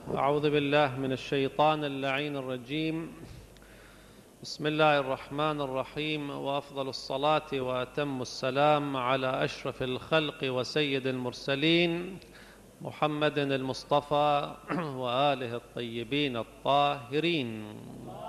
أعوذ بالله من الشيطان اللعين الرجيم. بسم الله الرحمن الرحيم، وأفضل الصلاة وأتم السلام على أشرف الخلق وسيد المرسلين محمد المصطفى وآله الطيبين الطاهرين.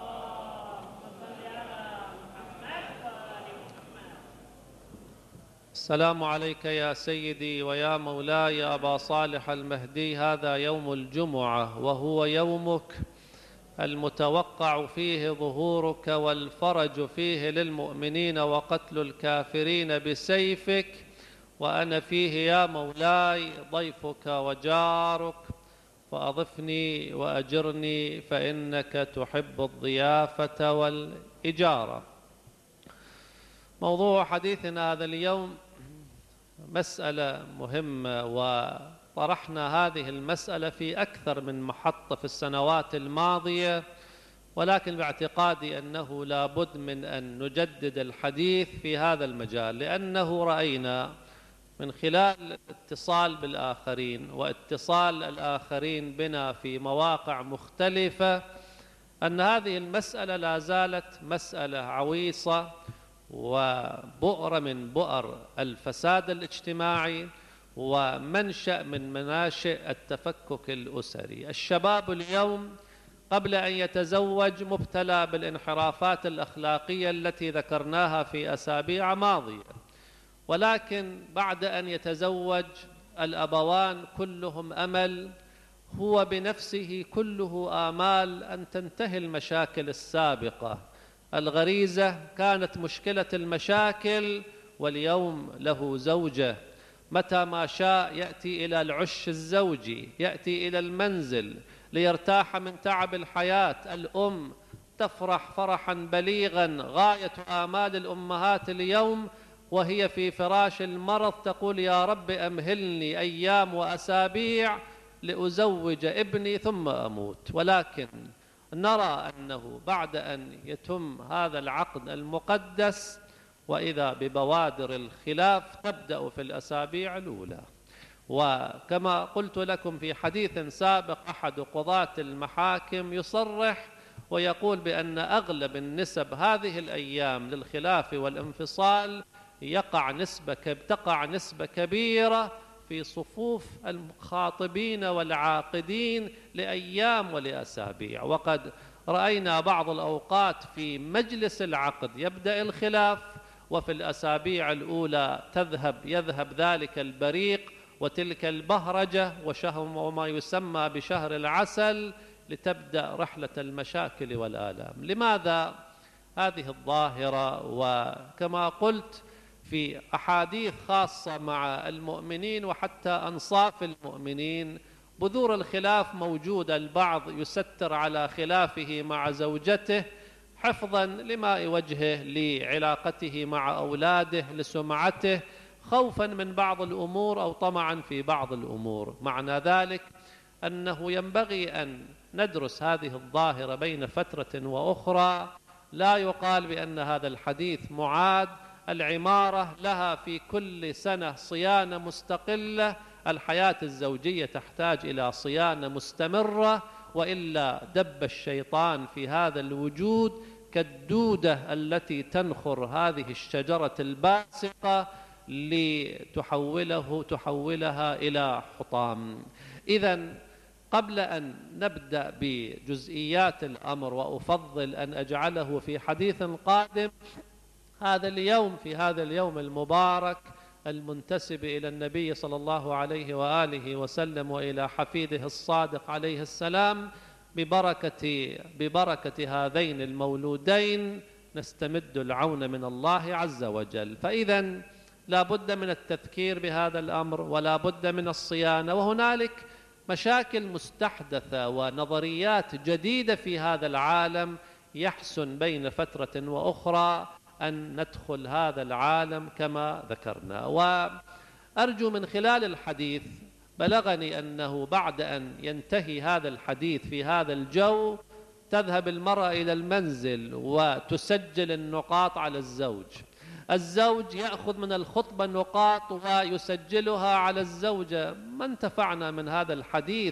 السلام عليك يا سيدي ويا مولاي أبا صالح المهدي. هذا يوم الجمعة، وهو يومك المتوقع فيه ظهورك والفرج فيه للمؤمنين وقتل الكافرين بسيفك، وأنا فيه يا مولاي ضيفك وجارك، فأضفني وأجرني فإنك تحب الضيافة والإجارة. موضوع حديثنا هذا اليوم مسألة مهمة، وطرحنا هذه المسألة في أكثر من محطة في السنوات الماضية، ولكن باعتقادي أنه لا بد من أن نجدد الحديث في هذا المجال، لأنه رأينا من خلال الاتصال بالآخرين واتصال الآخرين بنا في مواقع مختلفة أن هذه المسألة لا زالت مسألة عويصة وبؤرة من بؤر الفساد الاجتماعي ومنشأ من مناشئ التفكك الأسري. الشباب اليوم قبل أن يتزوج مبتلى بالانحرافات الأخلاقية التي ذكرناها في أسابيع ماضية، ولكن بعد أن يتزوج الأبوان كلهم أمل، هو بنفسه كله آمال أن تنتهي المشاكل السابقة. الغريزة كانت مشكلة المشاكل، واليوم له زوجة، متى ما شاء يأتي إلى العش الزوجي، يأتي إلى المنزل ليرتاح من تعب الحياة. الأم تفرح فرحا بليغا، غاية آمال الأمهات اليوم وهي في فراش المرض تقول يا رب أمهلني أيام وأسابيع لأزوج ابني ثم أموت. ولكن نرى أنه بعد أن يتم هذا العقد المقدس وإذا ببوادر الخلاف تبدأ في الأسابيع الأولى. وكما قلت لكم في حديث سابق، أحد قضاة المحاكم يصرح ويقول بأن أغلب النسب هذه الأيام للخلاف والانفصال تقع نسبة كبيرة في صفوف المخاطبين والعاقدين لأيام ولأسابيع. وقد رأينا بعض الأوقات في مجلس العقد يبدأ الخلاف، وفي الأسابيع الأولى يذهب ذلك البريق وتلك البهرجة وما يسمى بشهر العسل لتبدأ رحلة المشاكل والآلام. لماذا هذه الظاهرة؟ وكما قلت في أحاديث خاصة مع المؤمنين وحتى أنصاف المؤمنين بذور الخلاف موجودة. البعض يستر على خلافه مع زوجته حفظا لماء وجهه، لعلاقته مع أولاده، لسمعته، خوفا من بعض الأمور أو طمعا في بعض الأمور. معنى ذلك أنه ينبغي أن ندرس هذه الظاهرة بين فترة وأخرى. لا يقال بأن هذا الحديث معاد، العمارة لها في كل سنة صيانة مستقلة، الحياة الزوجية تحتاج إلى صيانة مستمرة، وإلا دب الشيطان في هذا الوجود كالدودة التي تنخر هذه الشجرة الباسقة لتحولها إلى حطام. إذن قبل أن نبدأ بجزئيات الأمر، وأفضل أن أجعله في حديث قادم، في هذا اليوم المبارك المنتسب إلى النبي صلى الله عليه وآله وسلم وإلى حفيده الصادق عليه السلام، ببركة هذين المولودين نستمد العون من الله عز وجل. فإذا لا بد من التذكير بهذا الأمر ولا بد من الصيانة. وهنالك مشاكل مستحدثة ونظريات جديدة في هذا العالم، يحسن بين فترة وأخرى أن ندخل هذا العالم كما ذكرنا. وأرجو من خلال الحديث، بلغني أنه بعد أن ينتهي هذا الحديث في هذا الجو تذهب المرأة إلى المنزل وتسجل النقاط على الزوج يأخذ من الخطبة نقاط ويسجلها على الزوجة. ما انتفعنا من هذا الحديث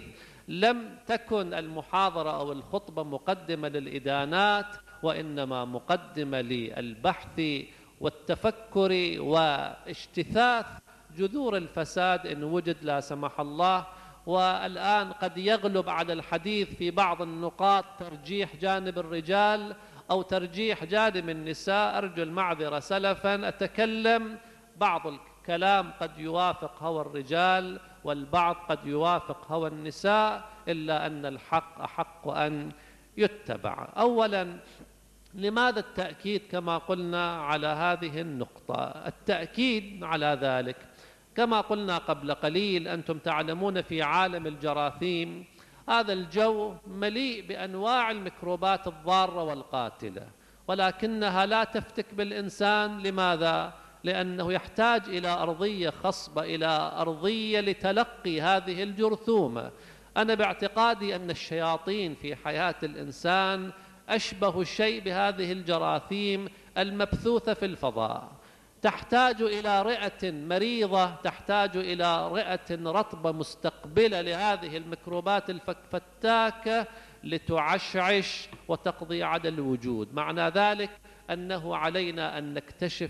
لم تكن المحاضرة أو الخطبة مقدمة للإدانات، وإنما مقدمة للبحث والتفكر واجتثاث جذور الفساد إن وجد لا سمح الله. والآن قد يغلب على الحديث في بعض النقاط ترجيح جانب الرجال أو ترجيح جانب النساء. أرجو المعذرة سلفا، أتكلم بعض الكلام قد يوافق هوى الرجال والبعض قد يوافق هوى النساء، إلا أن الحق أحق أن يتبع. أولا، لماذا التأكيد كما قلنا على هذه النقطة؟ التأكيد على ذلك كما قلنا قبل قليل، أنتم تعلمون في عالم الجراثيم هذا الجو مليء بأنواع الميكروبات الضارة والقاتلة، ولكنها لا تفتك بالإنسان. لماذا؟ لأنه يحتاج إلى أرضية خصبة، إلى أرضية لتلقي هذه الجرثومة. أنا باعتقادي أن الشياطين في حياة الإنسان أشبه شيء بهذه الجراثيم المبثوثة في الفضاء، تحتاج إلى رئة مريضة، تحتاج إلى رئة رطبة مستقبلة لهذه الميكروبات الفتاكة لتعشعش وتقضي على الوجود. معنى ذلك أنه علينا أن نكتشف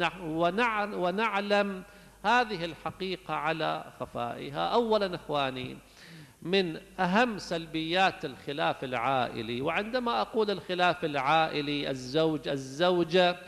ونعلم هذه الحقيقة على خفائها. أولا إخواني، من أهم سلبيات الخلاف العائلي، وعندما أقول الخلاف العائلي الزوجة،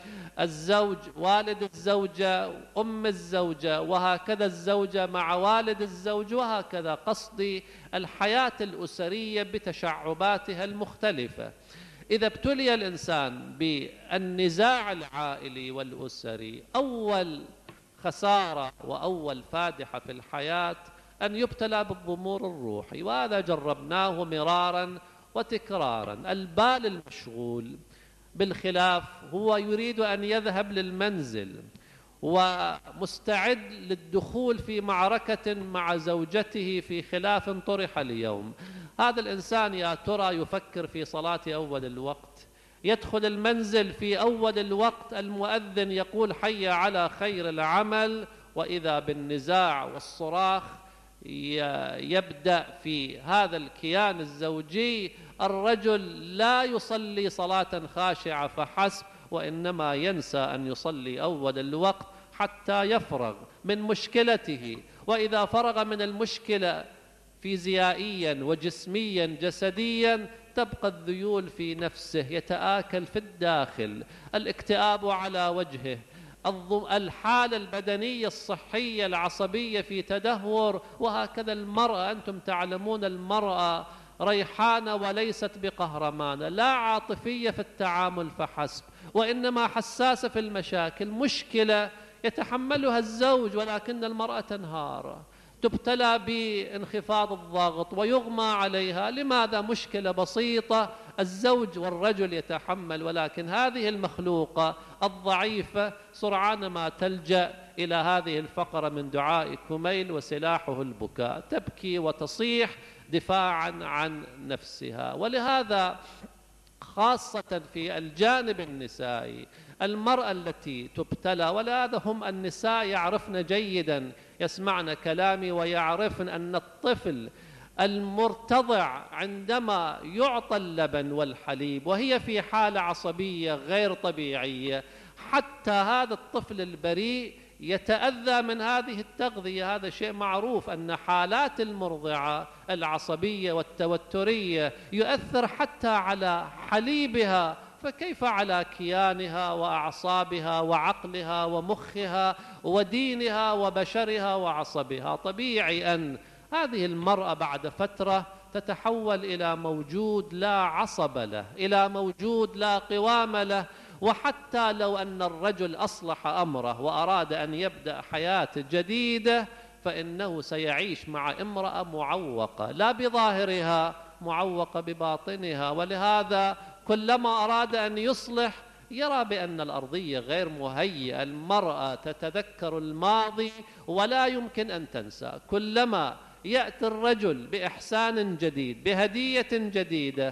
والد الزوجة، أم الزوجة، وهكذا الزوجة مع والد الزوج، وهكذا قصدي الحياة الأسرية بتشعباتها المختلفة. إذا ابتلي الإنسان بالنزاع العائلي والأسري، أول خسارة وأول فادحة في الحياة أن يبتلى بالضمور الروحي، وهذا جربناه مرارا وتكرارا. البال المشغول بالخلاف هو يريد أن يذهب للمنزل ومستعد للدخول في معركة مع زوجته في خلاف طرح اليوم. هذا الإنسان يا ترى يفكر في صلاة أول الوقت، يدخل المنزل في أول الوقت، المؤذن يقول حي على خير العمل، وإذا بالنزاع والصراخ يبدأ في هذا الكيان الزوجي. الرجل لا يصلي صلاة خاشعة فحسب، وإنما ينسى أن يصلي أول الوقت حتى يفرغ من مشكلته. وإذا فرغ من المشكلة فيزيائيا وجسميا جسديا، تبقى الذيول في نفسه، يتآكل في الداخل، الاكتئاب على وجهه، الحالة البدنية الصحية العصبية في تدهور. وهكذا المرأة، أنتم تعلمون المرأة ريحانة وليست بقهرمانة، لا عاطفية في التعامل فحسب، وإنما حساسة في المشاكل. مشكلة يتحملها الزوج ولكن المرأة تنهار، تبتلى بانخفاض الضغط ويغمى عليها. لماذا؟ مشكلة بسيطة الزوج والرجل يتحمل، ولكن هذه المخلوقة الضعيفة سرعان ما تلجأ إلى هذه الفقرة من دعاء كميل وسلاحه البكاء، تبكي وتصيح دفاعا عن نفسها. ولهذا خاصة في الجانب النسائي، المرأة التي تبتلى، ولهذا هم النساء يعرفن جيدا، يسمعن كلامي ويعرفن أن الطفل المرتضع عندما يعطى اللبن والحليب وهي في حالة عصبية غير طبيعية، حتى هذا الطفل البريء يتأذى من هذه التغذية. هذا شيء معروف أن حالات المرضعة العصبية والتوترية يؤثر حتى على حليبها، فكيف على كيانها وأعصابها وعقلها ومخها ودينها وبشرها وعصبها. طبيعي أن هذه المرأة بعد فترة تتحول إلى موجود لا عصب له، إلى موجود لا قوام له. وحتى لو أن الرجل أصلح أمره وأراد أن يبدأ حياة جديدة، فإنه سيعيش مع امرأة معوقة، لا بظاهرها، معوقة بباطنها. ولهذا كلما أراد أن يصلح يرى بأن الأرضية غير مهيئة. المرأة تتذكر الماضي ولا يمكن أن تنسى. كلما يأتي الرجل بإحسان جديد، بهدية جديدة،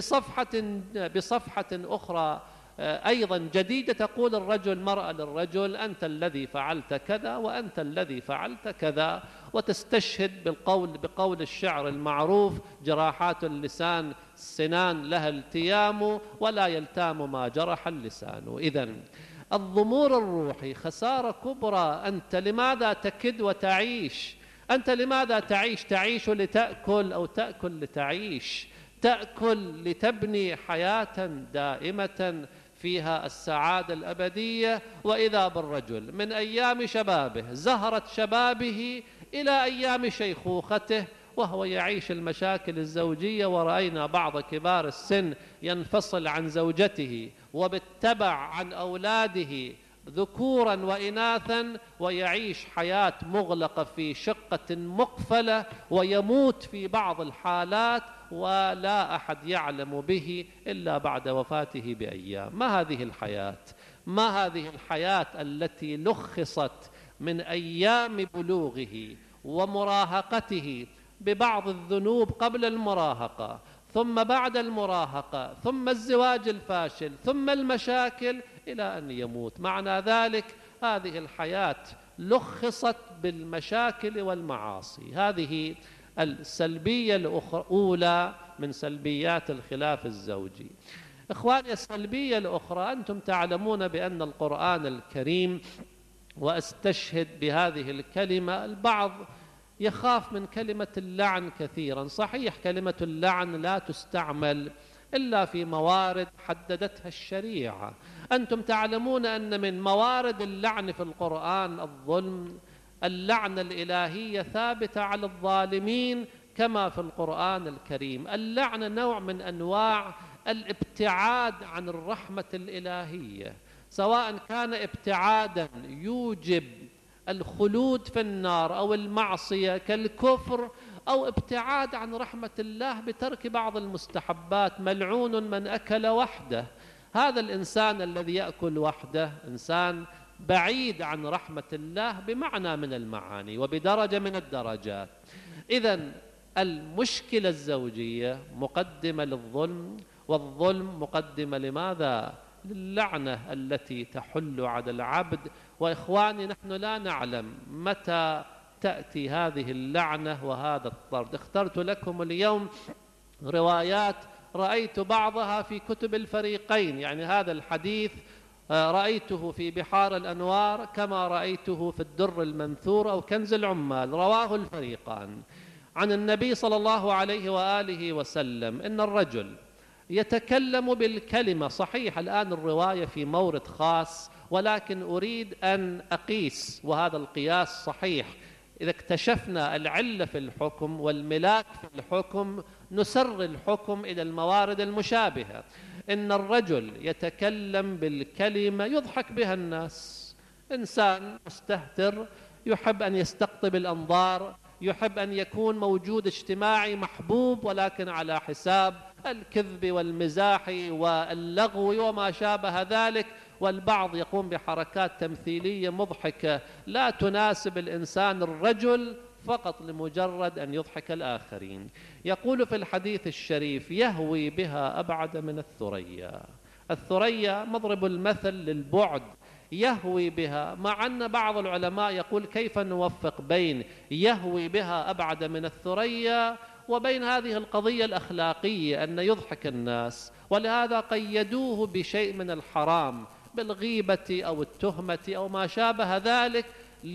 بصفحة أخرى أيضا جديدة، تقول الرجل مرأة للرجل أنت الذي فعلت كذا وأنت الذي فعلت كذا. وتستشهد بقول الشعر المعروف: جراحات اللسان السنان لها التيام ولا يلتام ما جرح اللسان. إذن الضمور الروحي خسارة كبرى. أنت لماذا تكد وتعيش؟ أنت لماذا تعيش لتأكل أو تأكل لتعيش؟ تأكل لتبني حياة دائمة فيها السعادة الأبدية، وإذا بالرجل من أيام شبابه، زهرة شبابه، إلى أيام شيخوخته وهو يعيش المشاكل الزوجية. ورأينا بعض كبار السن ينفصل عن زوجته وبالتبع عن أولاده ذكورا وإناثا، ويعيش حياة مغلقة في شقة مقفلة، ويموت في بعض الحالات ولا أحد يعلم به إلا بعد وفاته بأيام. ما هذه الحياة؟ ما هذه الحياة التي لخصت من أيام بلوغه ومراهقته ببعض الذنوب قبل المراهقة، ثم بعد المراهقة، ثم الزواج الفاشل، ثم المشاكل، إلى أن يموت. معنى ذلك هذه الحياة لخصت بالمشاكل والمعاصي. هذه السلبية الأولى من سلبيات الخلاف الزوجي. إخواني، السلبية الأخرى، أنتم تعلمون بأن القرآن الكريم، وأستشهد بهذه الكلمة، البعض يخاف من كلمة اللعن كثيرا. صحيح كلمة اللعن لا تستعمل إلا في موارد حددتها الشريعة. أنتم تعلمون أن من موارد اللعن في القرآن الظلم. اللعنة الإلهية ثابتة على الظالمين كما في القرآن الكريم. اللعنة نوع من أنواع الابتعاد عن الرحمة الإلهية، سواء كان ابتعادا يوجب الخلود في النار أو المعصية كالكفر، أو ابتعاد عن رحمة الله بترك بعض المستحبات. ملعون من أكل وحده. هذا الإنسان الذي يأكل وحده إنسان بعيد عن رحمة الله بمعنى من المعاني وبدرجة من الدرجات. إذن المشكلة الزوجية مقدمة للظلم، والظلم مقدمة لماذا؟ للعنة التي تحل على العبد. وإخواني، نحن لا نعلم متى تأتي هذه اللعنة وهذا الطرد. اخترت لكم اليوم روايات رأيت بعضها في كتب الفريقين، يعني هذا الحديث رأيته في بحار الأنوار كما رأيته في الدر المنثور أو كنز العمال، رواه الفريقان عن النبي صلى الله عليه وآله وسلم إن الرجل يتكلم بالكلمة. صحيح الآن الرواية في مورد خاص، ولكن أريد أن أقيس، وهذا القياس صحيح. إذا اكتشفنا العلة في الحكم والملاك في الحكم نسر الحكم إلى الموارد المشابهة. إن الرجل يتكلم بالكلمة يضحك بها الناس، إنسان مستهتر يحب أن يستقطب الأنظار، يحب أن يكون موجود اجتماعي محبوب، ولكن على حساب الكذب والمزاح واللغو وما شابه ذلك. والبعض يقوم بحركات تمثيلية مضحكة لا تناسب الإنسان الرجل فقط لمجرد أن يضحك الآخرين. يقول في الحديث الشريف: يهوي بها أبعد من الثريا. الثريا مضرب المثل للبعد، يهوي بها، مع أن بعض العلماء يقول كيف نوفق بين يهوي بها أبعد من الثريا وبين هذه القضية الأخلاقية أن يضحك الناس، ولهذا قيدوه بشيء من الحرام بالغيبة أو التهمة أو ما شابه ذلك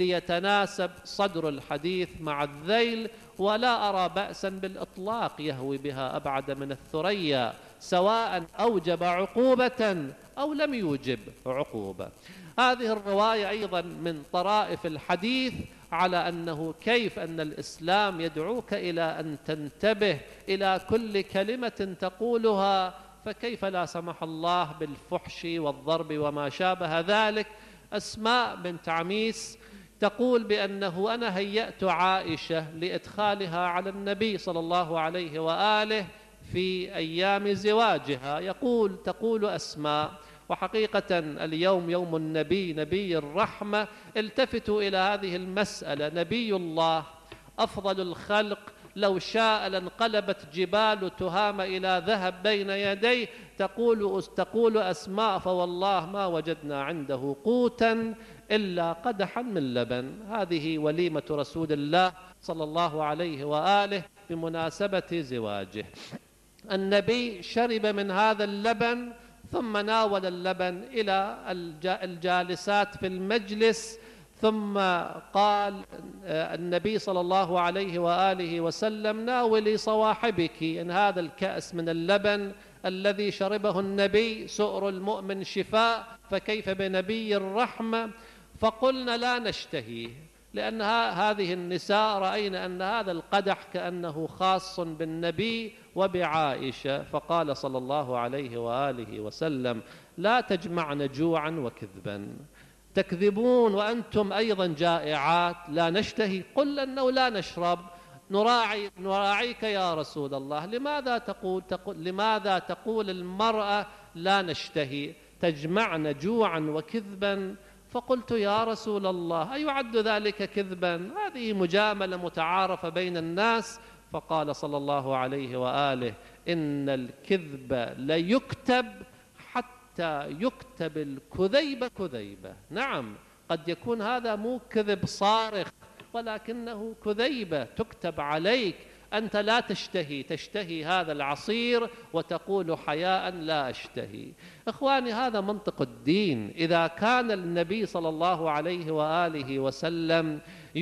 ليتناسب صدر الحديث مع الذيل. ولا أرى بأسا بالإطلاق يهوي بها أبعد من الثريا، سواء أوجب عقوبة أو لم يوجب عقوبة. هذه الرواية أيضا من طرائف الحديث على أنه كيف أن الإسلام يدعوك إلى أن تنتبه إلى كل كلمة تقولها، فكيف لا سمح الله بالفحش والضرب وما شابه ذلك. أسماء بنت عميس تقول بأنه أنا هيأت عائشة لإدخالها على النبي صلى الله عليه وآله في أيام زواجها. تقول أسماء: وحقيقة اليوم يوم النبي، نبي الرحمة، التفتوا إلى هذه المسألة. نبي الله أفضل الخلق، لو شاء لانقلبت جبال تهام إلى ذهب بين تقول أسماء: فوالله ما وجدنا عنده قوتا إلا قدحا من لبن. هذه وليمة رسول الله صلى الله عليه وآله بمناسبة زواجه. النبي شرب من هذا اللبن ثم ناول اللبن إلى الجالسات في المجلس، ثم قال النبي صلى الله عليه وآله وسلم: ناولي صواحبك إن هذا الكأس من اللبن الذي شربه النبي سؤر المؤمن شفاء، فكيف بنبي الرحمة؟ فقلنا: لا نشتهيه، لأن هذه النساء رأينا أن هذا القدح كأنه خاص بالنبي وبعائشة. فقال صلى الله عليه وآله وسلم: لا تجمعن جوعا وكذبا، تكذبون وأنتم أيضا جائعات. لا نشتهي، قل أنه لا نشرب، نراعيك يا رسول الله. لماذا تقول المرأة لا نشتهي، تجمعن جوعا وكذبا؟ فقلت: يا رسول الله، أيعد ذلك كذبا؟ هذه مجاملة متعارفة بين الناس. فقال صلى الله عليه وآله: إن الكذب ليكتب حتى يكتب الكذيب كذيبة. نعم، قد يكون هذا مو كذب صارخ، ولكنه كذيبة تكتب عليك. أنت لا تشتهي هذا العصير وتقول حياء: لا أشتهي. إخواني، هذا منطق الدين. إذا كان النبي صلى الله عليه وآله وسلم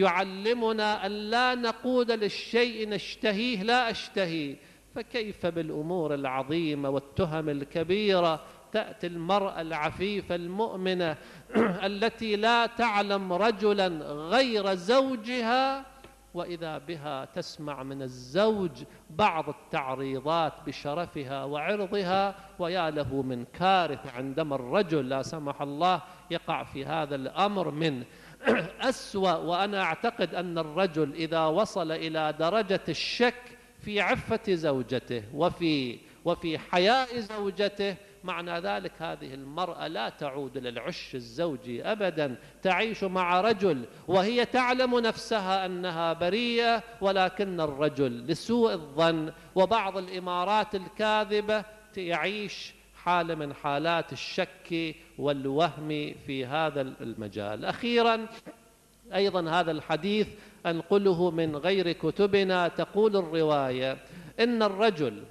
يعلمنا أن لا نقول للشيء نشتهيه لا أشتهي، فكيف بالأمور العظيمة والتهم الكبيرة؟ تأتي المرأة العفيفة المؤمنة التي لا تعلم رجلا غير زوجها، وإذا بها تسمع من الزوج بعض التعريضات بشرفها وعرضها، ويا له من كارثة عندما الرجل لا سمح الله يقع في هذا الأمر من أسوأ. وأنا أعتقد أن الرجل إذا وصل إلى درجة الشك في عفة زوجته وفي حياء زوجته، معنى ذلك هذه المرأة لا تعود للعش الزوجي أبدا، تعيش مع رجل وهي تعلم نفسها أنها بريئة، ولكن الرجل لسوء الظن وبعض الإمارات الكاذبة يعيش حالة من حالات الشك والوهم في هذا المجال. أخيرا أيضا هذا الحديث أنقله من غير كتبنا. تقول الرواية: إن الرجل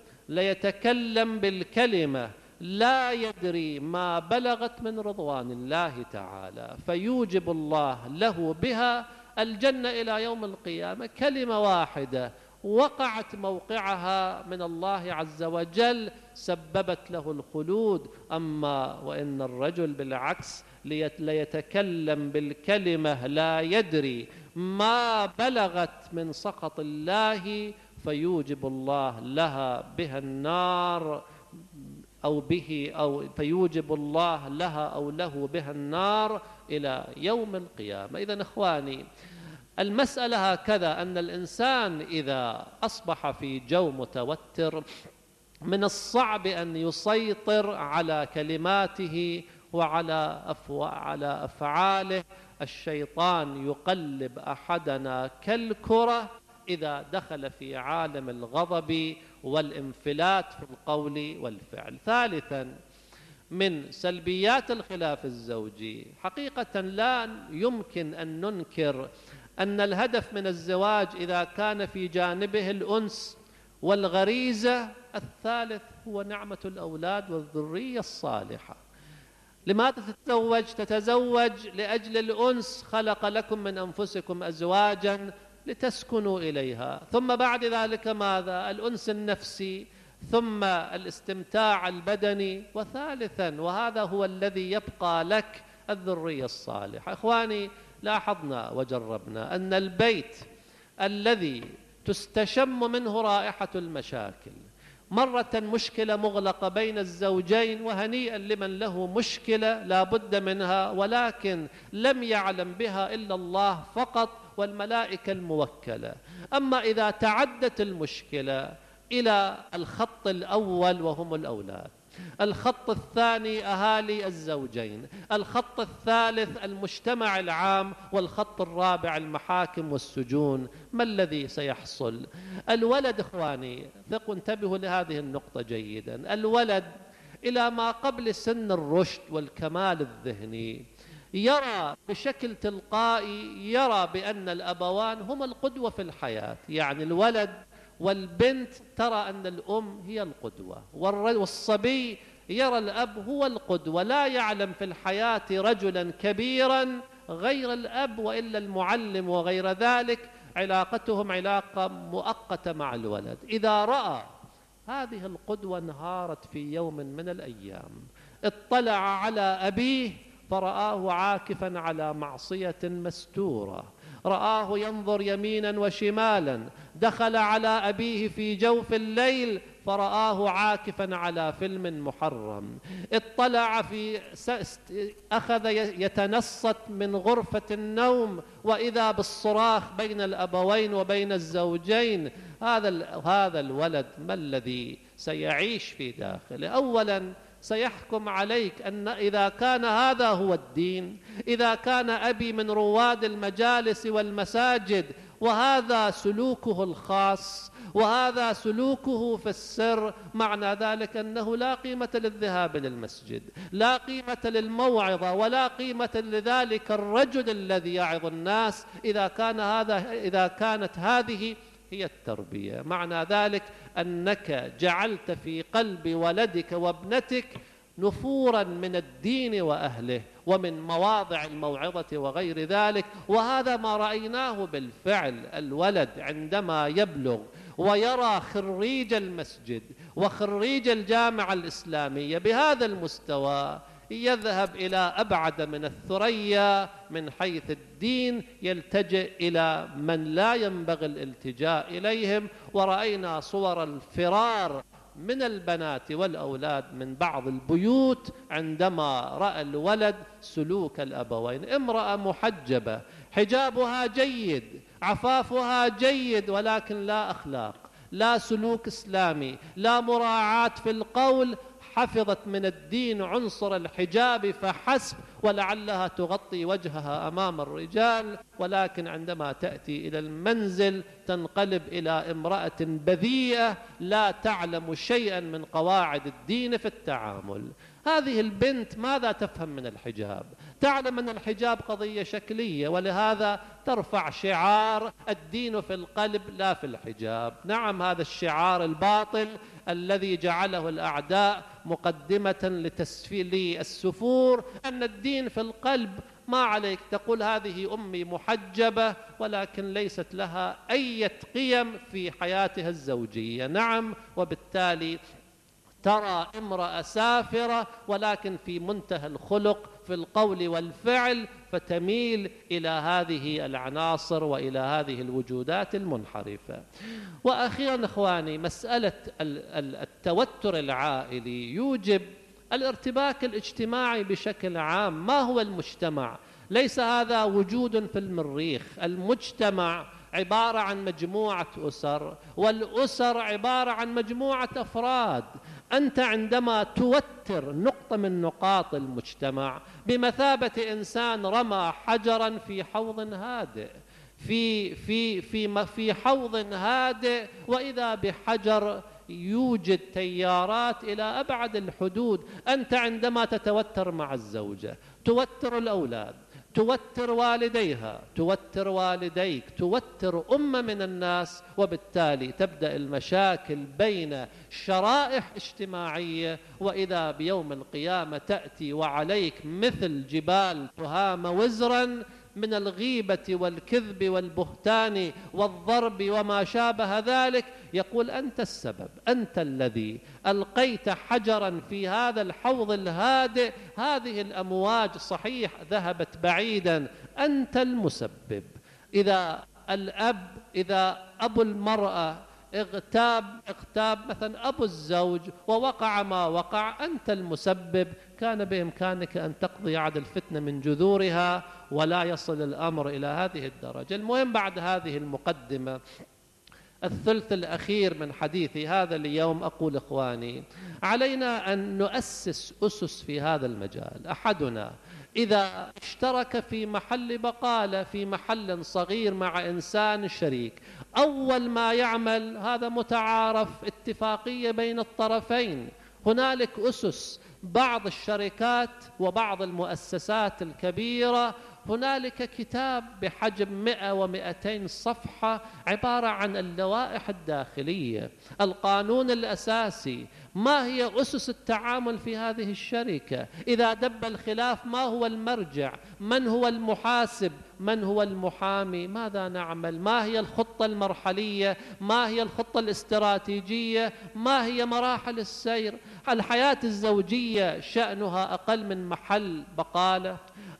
ليتكلم بالكلمة لا يدري ما بلغت من رضوان الله تعالى، فيوجب الله له بها الجنة إلى يوم القيامة. كلمة واحدة وقعت موقعها من الله عز وجل سببت له الخلود. أما وإن الرجل بالعكس ليتكلم بالكلمة لا يدري ما بلغت من سخط الله، فيوجب الله لها بها النار أو فيوجب الله لها أو له بها النار إلى يوم القيامة. إذن إخواني، المسألة هكذا، أن الإنسان إذا أصبح في جو متوتر من الصعب أن يسيطر على كلماته وعلى أفعاله. الشيطان يقلب أحدنا كالكرة إذا دخل في عالم الغضب والانفلات في القول والفعل. ثالثا، من سلبيات الخلاف الزوجي، حقيقة لا يمكن أن ننكر أن الهدف من الزواج إذا كان في جانبه الأنس والغريزة، الثالث هو نعمة الأولاد والذرية الصالحة. لماذا تتزوج؟ لأجل الأنس. خلق لكم من أنفسكم أزواجا لتسكنوا إليها، ثم بعد ذلك ماذا؟ الأنس النفسي، ثم الاستمتاع البدني، وثالثا وهذا هو الذي يبقى لك، الذرية الصالحة. إخواني، لاحظنا وجربنا أن البيت الذي تستشم منه رائحة المشاكل، مرة مشكلة مغلقة بين الزوجين، وهنيئا لمن له مشكلة لا بد منها، ولكن لم يعلم بها إلا الله فقط والملائكة الموكلة. أما إذا تعدت المشكلة إلى الخط الأول وهم الأولاد، الخط الثاني أهالي الزوجين، الخط الثالث المجتمع العام، والخط الرابع المحاكم والسجون، ما الذي سيحصل؟ الولد، إخواني ثقوا انتبهوا لهذه النقطة جيدا، الولد إلى ما قبل سن الرشد والكمال الذهني يرى بشكل تلقائي، يرى بأن الأبوان هما القدوة في الحياة. يعني الولد والبنت ترى أن الأم هي القدوة، والصبي يرى الأب هو القدوة، لا يعلم في الحياة رجلا كبيرا غير الأب، وإلا المعلم وغير ذلك. علاقتهم علاقة مؤقتة مع الولد. إذا رأى هذه القدوة انهارت في يوم من الأيام، اطلع على أبيه فرآه عاكفا على معصية مستورة، رآه ينظر يمينا وشمالا، دخل على أبيه في جوف الليل فرآه عاكفا على فيلم محرم، اطلع أخذ يتنصت من غرفة النوم وإذا بالصراخ بين الأبوين وبين الزوجين. هذا الولد ما الذي سيعيش في داخله؟ أولا سيحكم عليك أن إذا كان هذا هو الدين، إذا كان أبي من رواد المجالس والمساجد وهذا سلوكه الخاص وهذا سلوكه في السر، معنى ذلك أنه لا قيمة للذهاب للمسجد، لا قيمة للموعظة، ولا قيمة لذلك الرجل الذي يعظ الناس إذا كانت هذه هي التربية. معنى ذلك أنك جعلت في قلب ولدك وابنتك نفورا من الدين وأهله ومن مواضع الموعظة وغير ذلك. وهذا ما رأيناه بالفعل. الولد عندما يبلغ ويرى خريج المسجد وخريج الجامعة الإسلامية بهذا المستوى، يذهب إلى أبعد من الثريا من حيث الدين، يلتجئ إلى من لا ينبغي الالتجاء إليهم. ورأينا صور الفرار من البنات والأولاد من بعض البيوت عندما رأى الولد سلوك الأبوين. امرأة محجبة، حجابها جيد، عفافها جيد، ولكن لا أخلاق، لا سلوك إسلامي، لا مراعاة في القول، حفظت من الدين عنصر الحجاب فحسب، ولعلها تغطي وجهها أمام الرجال، ولكن عندما تأتي إلى المنزل تنقلب إلى امرأة بذيئة لا تعلم شيئا من قواعد الدين في التعامل. هذه البنت ماذا تفهم من الحجاب؟ تعلم أن الحجاب قضية شكلية، ولهذا ترفع شعار الدين في القلب لا في الحجاب. نعم، هذا الشعار الباطل الذي جعله الأعداء مقدمة لتسفيل السفور، أن الدين في القلب. ما عليك تقول هذه أمي محجبة ولكن ليست لها أي قيم في حياتها الزوجية. نعم، وبالتالي ترى امرأة سافرة ولكن في منتهى الخلق في القول والفعل، فتميل إلى هذه العناصر وإلى هذه الوجودات المنحرفة. وأخيرا إخواني، مسألة التوتر العائلي يوجب الارتباك الاجتماعي بشكل عام. ما هو المجتمع؟ ليس هذا وجود في المريخ. المجتمع عبارة عن مجموعة أسر، والأسر عبارة عن مجموعة أفراد. أنت عندما توتر نقطة من نقاط المجتمع بمثابة إنسان رمى حجرا في حوض هادئ، في حوض هادئ، وإذا بحجر يوجد تيارات إلى أبعد الحدود. أنت عندما تتوتر مع الزوجة توتر الأولاد، توتر والديها، توتر والديك، توتر أمة من الناس، وبالتالي تبدأ المشاكل بين شرائح اجتماعية. وإذا بيوم القيامة تأتي وعليك مثل جبال تهام وزرا من الغيبة والكذب والبهتان والضرب وما شابه ذلك، يقول أنت السبب، أنت الذي ألقيت حجرا في هذا الحوض الهادئ. هذه الأمواج صحيح ذهبت بعيدا، أنت المسبب. إذا أبو المرأة اغتاب مثلا أبو الزوج ووقع ما وقع، أنت المسبب. كان بإمكانك أن تقضي على الفتنة من جذورها ولا يصل الأمر إلى هذه الدرجة. المهم، بعد هذه المقدمة الثلث الأخير من حديثي هذا اليوم أقول إخواني، علينا أن نؤسس أسس في هذا المجال. أحدنا إذا اشترك في محل بقالة، في محل صغير مع إنسان شريك، أول ما يعمل هذا متعارف اتفاقية بين الطرفين. هنالك أسس بعض الشركات وبعض المؤسسات الكبيرة هنالك كتاب بحجم 100 و200 صفحة عبارة عن اللوائح الداخلية، القانون الأساسي، ما هي أسس التعامل في هذه الشركة، إذا دب الخلاف ما هو المرجع، من هو المحاسب، من هو المحامي، ماذا نعمل، ما هي الخطة المرحلية، ما هي الخطة الاستراتيجية، ما هي مراحل السير. الحياة الزوجية شأنها أقل من محل بقالة،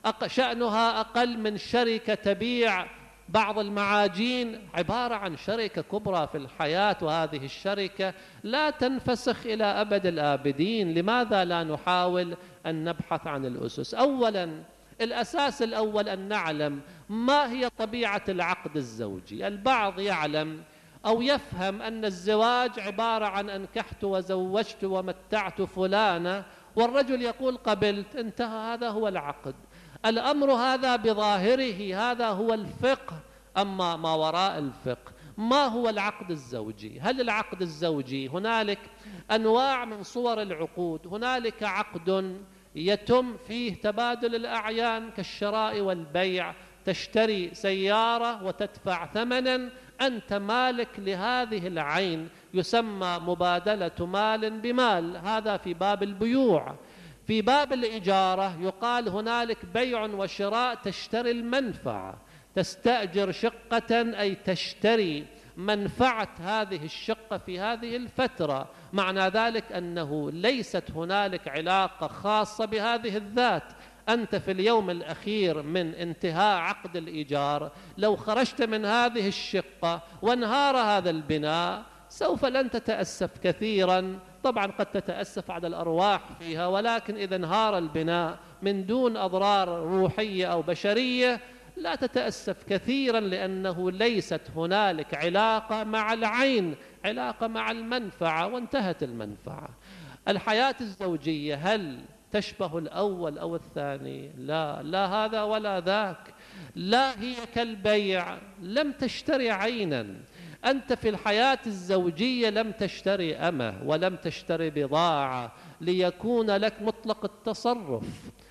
شأنها أقل من شركة تبيع بعض المعاجين، عبارة عن شركة كبرى في الحياة، وهذه الشركة لا تنفسخ إلى أبد الآبدين. لماذا لا نحاول أن نبحث عن الأسس؟ أولا، الأساس الأول أن نعلم ما هي طبيعة العقد الزوجي. البعض يعلم أو يفهم أن الزواج عبارة عن أنكحت وزوجت ومتعت فلانة، والرجل يقول قبلت، انتهى، هذا هو العقد. الأمر هذا بظاهره هذا هو الفقه. أما ما وراء الفقه، ما هو العقد الزوجي؟ هل العقد الزوجي هنالك أنواع من صور العقود؟ هنالك عقد يتم فيه تبادل الأعيان كالشراء والبيع، تشتري سيارة وتدفع ثمنا، أنت مالك لهذه العين، يسمى مبادلة مال بمال، هذا في باب البيوع. في باب الإجارة يقال هنالك بيع وشراء، تشتري المنفعة، تستأجر شقة أي تشتري منفعة هذه الشقة في هذه الفترة، معنى ذلك أنه ليست هنالك علاقة خاصة بهذه الذات. أنت في اليوم الأخير من انتهاء عقد الإيجار لو خرجت من هذه الشقة وانهار هذا البناء سوف لن تتأسف كثيرا، طبعا قد تتأسف على الأرواح فيها، ولكن إذا انهار البناء من دون أضرار روحية أو بشرية لا تتأسف كثيرا، لأنه ليست هنالك علاقة مع العين، علاقة مع المنفعة، وانتهت المنفعة. الحياة الزوجية هل تشبه الأول أو الثاني؟ لا، لا هذا ولا ذاك. لا هي كالبيع، لم تشتري عينا. أنت في الحياة الزوجية لم تشتري أمة ولم تشتري بضاعة ليكون لك مطلق التصرف.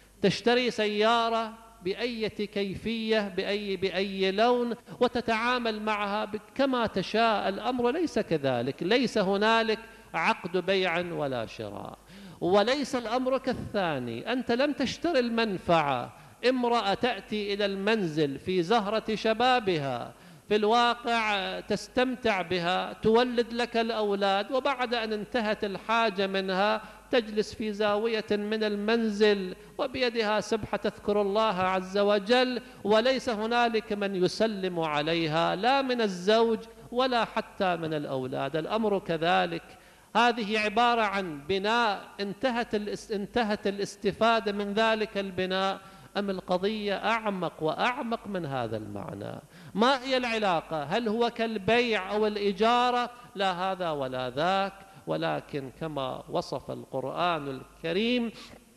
تشتري سيارة بأي كيفية بأي لون وتتعامل معها كما تشاء. الأمر ليس كذلك، ليس هنالك عقد بيع ولا شراء. وليس الأمر كالثاني، أنت لم تشتري المنفعة. امرأة تأتي إلى المنزل في زهرة شبابها، في الواقع تستمتع بها، تولد لك الأولاد، وبعد أن انتهت الحاجة منها تجلس في زاوية من المنزل وبيدها سبحة تذكر الله عز وجل، وليس هنالك من يسلم عليها لا من الزوج ولا حتى من الأولاد. الأمر كذلك. هذه عبارة عن بناء انتهت الاستفادة من ذلك البناء، أم القضية أعمق وأعمق من هذا المعنى؟ ما هي العلاقة؟ هل هو كالبيع أو الإجارة؟ لا هذا ولا ذاك، ولكن كما وصف القرآن الكريم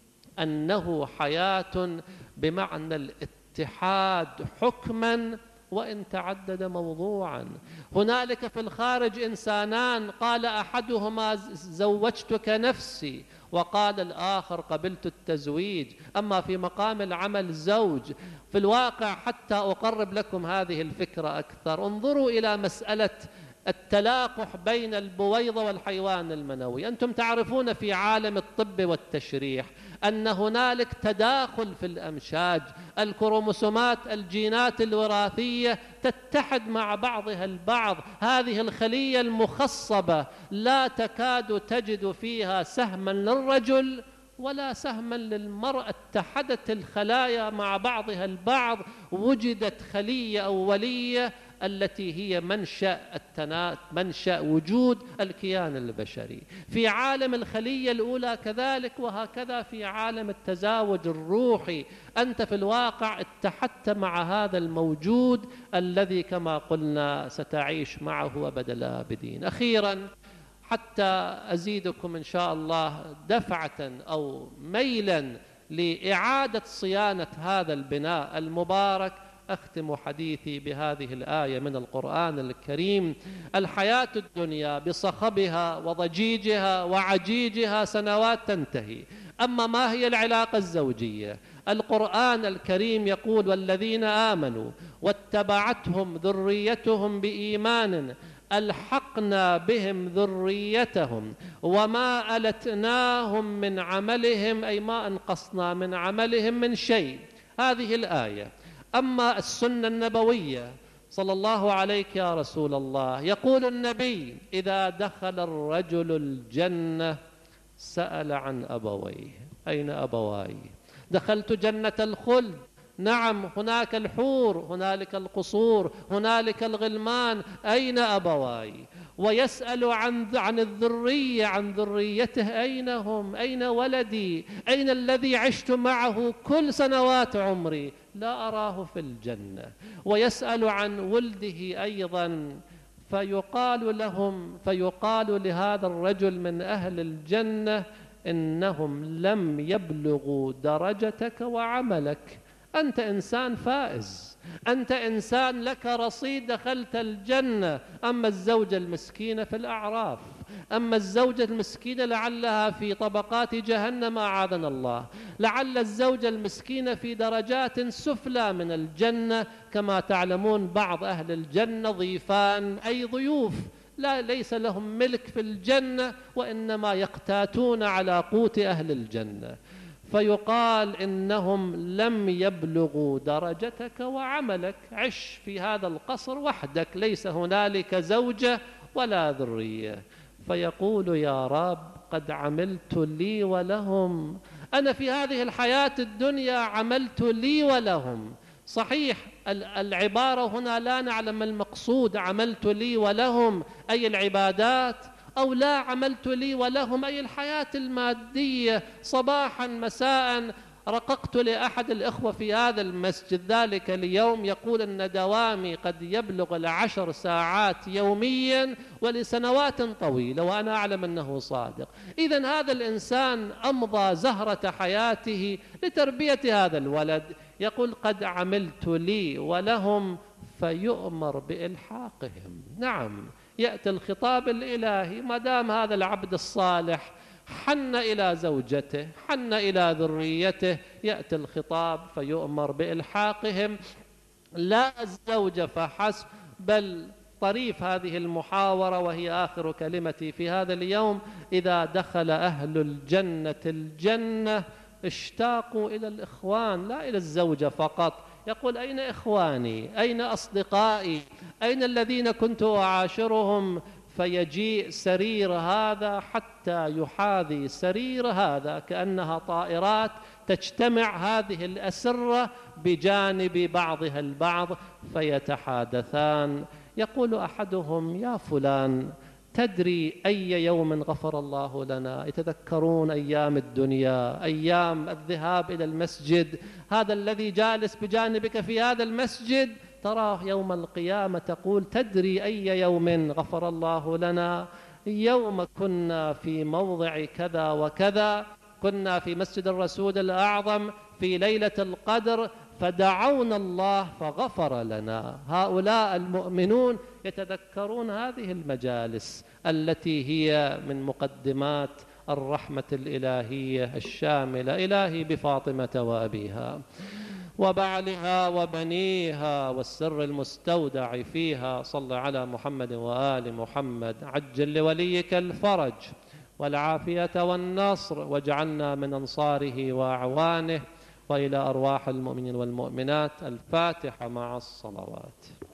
أنه حياة بمعنى الاتحاد حكما وإن تعدد موضوعا. هنالك في الخارج إنسانان، قال أحدهما زوجتك نفسي، وقال الآخر قبلت التزويج. أما في مقام العمل زوج. في الواقع حتى أقرب لكم هذه الفكرة أكثر، انظروا إلى مسألة التلاقح بين البويضة والحيوان المنوي. أنتم تعرفون في عالم الطب والتشريح أن هنالك تداخل في الأمشاج، الكروموسومات الجينات الوراثية تتحد مع بعضها البعض. هذه الخلية المخصبة لا تكاد تجد فيها سهما للرجل ولا سهما للمرأة، اتحدت الخلايا مع بعضها البعض، وجدت خلية أولية التي هي منشأ وجود الكيان البشري. في عالم الخلية الأولى كذلك، وهكذا في عالم التزاوج الروحي. أنت في الواقع اتحدت مع هذا الموجود الذي كما قلنا ستعيش معه أبد الآبدين. أخيرا حتى أزيدكم إن شاء الله دفعة أو ميلا لإعادة صيانة هذا البناء المبارك، أختم حديثي بهذه الآية من القرآن الكريم: الحياة الدنيا بصخبها وضجيجها وعجيجها سنوات تنتهي، أما ما هي العلاقة الزوجية؟ القرآن الكريم يقول: والذين آمنوا واتبعتهم ذريتهم بإيمان ألحقنا بهم ذريتهم وما ألتناهم من عملهم، أي ما أنقصنا من عملهم من شيء. هذه الآية. أما السنة النبوية صلى الله عليك يا رسول الله، يقول النبي: إذا دخل الرجل الجنة سأل عن أبويه: أين أبواي؟ دخلت جنة الخلد، نعم، هناك الحور، هنالك القصور، هنالك الغلمان، أين أبواي؟ ويسأل عن الذرية، عن ذريته: أين هم؟ أين ولدي؟ أين الذي عشت معه كل سنوات عمري؟ لا أراه في الجنة. ويسأل عن ولده أيضا، فيقال لهذا الرجل من أهل الجنة: إنهم لم يبلغوا درجتك وعملك. أنت إنسان فائز، أنت إنسان لك رصيد، دخلت الجنة. أما الزوجة المسكينة في الأعراف، أما الزوجة المسكينة لعلها في طبقات جهنم أعاذنا الله، لعل الزوجة المسكينة في درجات سفلى من الجنة. كما تعلمون بعض أهل الجنة ضيفان، أي ضيوف، ليس لهم ملك في الجنة، وإنما يقتاتون على قوت أهل الجنة. فيقال: إنهم لم يبلغوا درجتك وعملك، عش في هذا القصر وحدك، ليس هنالك زوجة ولا ذرية. فيقول: يا رب، قد عملت لي ولهم، أنا في هذه الحياة الدنيا عملت لي ولهم. صحيح العبارة هنا لا نعلم المقصود، عملت لي ولهم أي العبادات، أو لا عملت لي ولهم أي الحياة المادية. صباحا مساء رققت لأحد الإخوة في هذا المسجد ذلك اليوم، يقول أن دوامي قد يبلغ 10 ساعات يوميا ولسنوات طويلة، وأنا أعلم أنه صادق. إذن هذا الإنسان أمضى زهرة حياته لتربية هذا الولد، يقول: قد عملت لي ولهم، فيؤمر بإلحاقهم. نعم، يأتي الخطاب الإلهي، ما دام هذا العبد الصالح حن إلى زوجته، حن إلى ذريته، يأتي الخطاب فيؤمر بإلحاقهم. لا الزوجة فحسب، بل طريف هذه المحاورة، وهي آخر كلمتي في هذا اليوم: إذا دخل أهل الجنة الجنة اشتاقوا إلى الإخوان، لا إلى الزوجة فقط. يقول: أين إخواني؟ أين أصدقائي؟ أين الذين كنت أعاشرهم؟ فيجيء سرير هذا حتى يحاذي سرير هذا، كأنها طائرات تجتمع هذه الأسرة بجانب بعضها البعض فيتحادثان. يقول أحدهم: يا فلان، تدري أي يوم غفر الله لنا؟ يتذكرون أيام الدنيا، أيام الذهاب إلى المسجد. هذا الذي جالس بجانبك في هذا المسجد تراه يوم القيامة، تقول: تدري أي يوم غفر الله لنا؟ يوم كنا في موضع كذا وكذا، كنا في مسجد الرسول الأعظم في ليلة القدر، فدعونا الله فغفر لنا. هؤلاء المؤمنون يتذكرون هذه المجالس التي هي من مقدمات الرحمة الإلهية الشاملة. إلهي بفاطمة وأبيها وبعلها وبنيها والسر المستودع فيها، صل على محمد وآل محمد. عجل لوليك الفرج والعافية والنصر، واجعلنا من أنصاره وأعوانه. وإلى أرواح المؤمنين والمؤمنات. الفاتحة مع الصلوات.